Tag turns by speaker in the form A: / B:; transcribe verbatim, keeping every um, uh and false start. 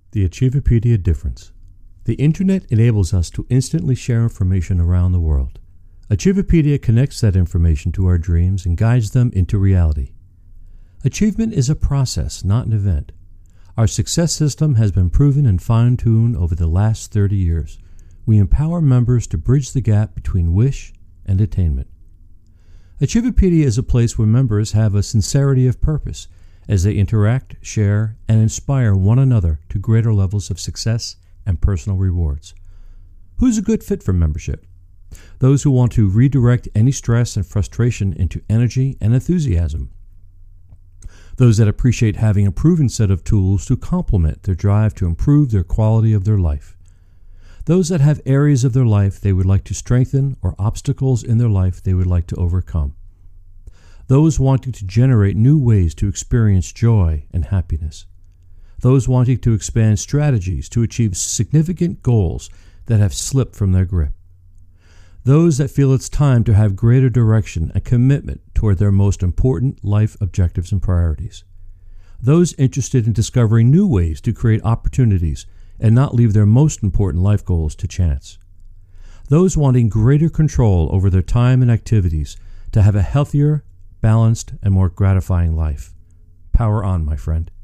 A: The Achievepedia difference. The internet enables us to instantly share information around the world. Achievepedia connects that information to our dreams and guides them into reality. Achievement is a process, not an event. Our success system has been proven and fine-tuned over the last thirty years. We empower members to bridge the gap between wish and attainment. Achievepedia is a place where members have a sincerity of purpose as they interact, share, and inspire one another to greater levels of success and personal rewards. Who's a good fit for membership? Those who want to redirect any stress and frustration into energy and enthusiasm. Those that appreciate having a proven set of tools to complement their drive to improve their quality of their life. Those that have areas of their life they would like to strengthen or obstacles in their life they would like to overcome. Those wanting to generate new ways to experience joy and happiness. Those wanting to expand strategies to achieve significant goals that have slipped from their grip. Those that feel it's time to have greater direction and commitment toward their most important life objectives and priorities. Those interested in discovering new ways to create opportunities and not leave their most important life goals to chance. Those wanting greater control over their time and activities to have a healthier, balanced, and more gratifying life. Power on, my friend.